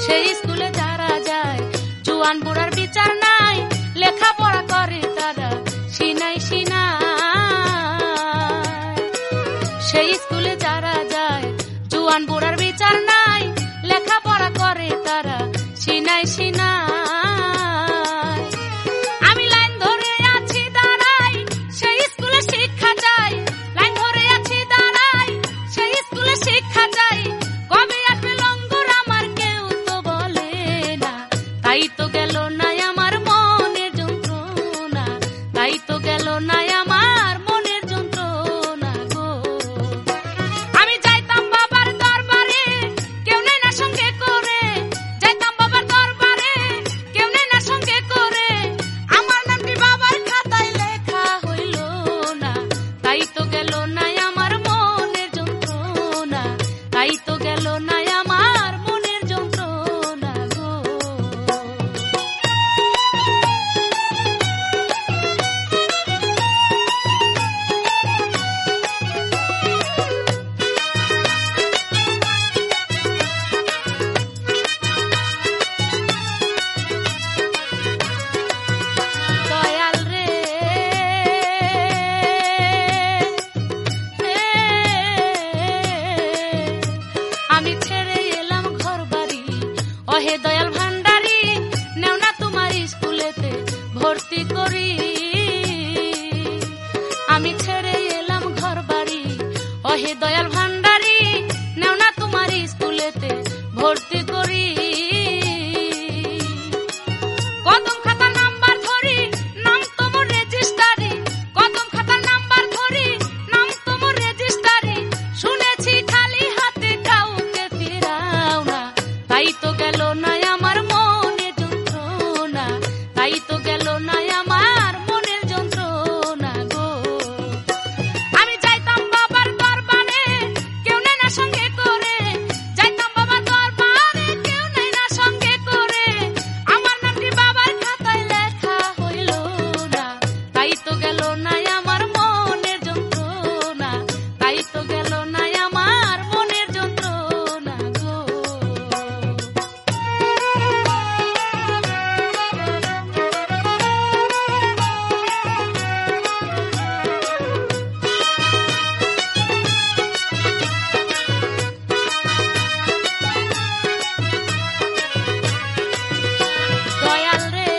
সেই স্কুলে যারা যায় জুয়ান বুড়ার বিচার নাই, লেখাপড়া করে তারা সিনাই সিনাই। সেই স্কুলে যারা যায় জুয়ান বুড়ার বিচার নাই, লেখাপড়া করে তারা সিনাই সিনাই। আমি লাইন ধরে আছি দাঁড়াই, সেই স্কুলে শিক্ষা চাই। লাইন ধরে আছি দাঁড়াই, সেই স্কুলে শিক্ষা চাই। কবে আসবে লঙ্গর আমার কেউ তো বলে না, তাই তো গেল না আমার মনের যন্ত্রণা, তাই তো গেল না আমার মনের যন্ত্রণা গো। আমি যাইতাম বাবার দরবারে, কেউ নেই না সঙ্গে করে। যাইতাম বাবার দরবারে, কেউ নেই না সঙ্গে করে। আমার নামটি বাবার খাতায় লেখা হইল না, তাই তো গেল না আমার মনের যন্ত্রণা, তাই তো গেল না আমার মনের যন্ত্রণা গো। দয়াল রে আমি ছেড়ে এলাম ঘর বাড়ি, ওহে দয়াল ভান্ডারি, নেও না তোমার স্কুলেতে ভর্তি করি। আমি ছেড়ে এলাম ঘর বাড়ি, ওহে দয়াল ভান্ডারি, নেও না তোমার স্কুলেতে ভর্তি করি। কদম খাতার নাম্বার ধরি, নাম তোমার রেজিস্টারি। কদম খাতার নাম্বার ধরি, নাম তোমার রেজিস্টারি। শুনেছি খালি হাতে কাউকে ফিরাও না, তাই তো গেল না আমার মনের যন্ত্রণা, তাই তো গেল না আমার মনের যন্ত্রণা গো। আমি যাইতাম বাবার দরবারে, কেউ নেই না সঙ্গে করে। যাইতাম বাবার দরবারে, কেউ নেই না সঙ্গে করে। আমার নামটি বাবার খাতায় লেখা হইল না, তাই তো গেল না আমার মনের যন্ত্রণা, তাই তো গেল না আমার মনের যন্ত্রণা গো। দয়াল রে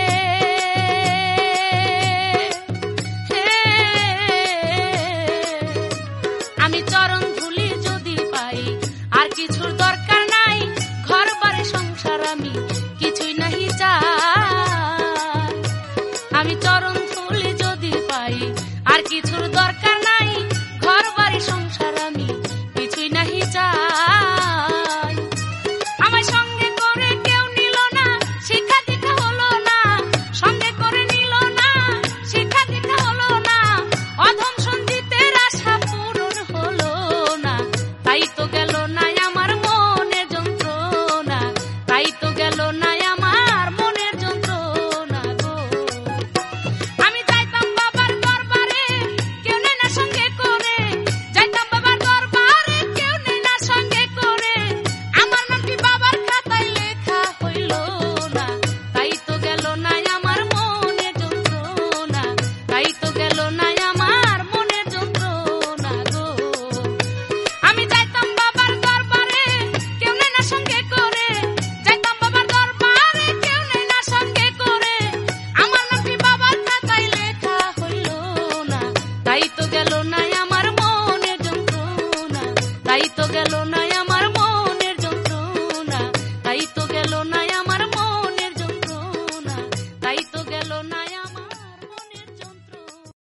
আমি চরণ ধুলি যদি পাই, আর কিছুর দরকার নাই। ঘর বাড়ি সংসার আমি কিছুই নাহি চাই। আমি চরণ ধুলি যদি পাই, আর কিছুর দরকার নাই। ঘর বাড়ি সংসার আমি কিছুই নাহি চাই। আমার সঙ্গে করে কেউ নিল না, শিক্ষা দীক্ষা হলো না। সঙ্গে করে নিল না, শিক্ষা দীক্ষা হলো না। অধম সঞ্জিতের আশা পূরণ হলো না, তাই তো গেল না আমার মনের যন্ত্রণা, তাই তো গেল না আমার মনের যন্ত্রণা গো। আমি যাইতাম বাবার দরবারে, কেউ নেই না সঙ্গে করে। যাইতাম বাবার দরবারে, কেউ নেই না সঙ্গে করে। আমার নামটি বাবার খাতায় লেখা হইল না, তাই তো গেল না আমার মনের যন্ত্রণা, তাই তো গেল না আমার মনের যন্ত্রণা গো। আমি যাইতাম বাবার দরবারে, কেউ নেই না সঙ্গে করে। যাইতাম বাবার দরবারে, কেউ নেই না সঙ্গে করে। আমার নামটি বাবার খাতায় লেখা হইল না, তাই তো গেল না আমার মনের যন্ত্রণা, তাই তো গেল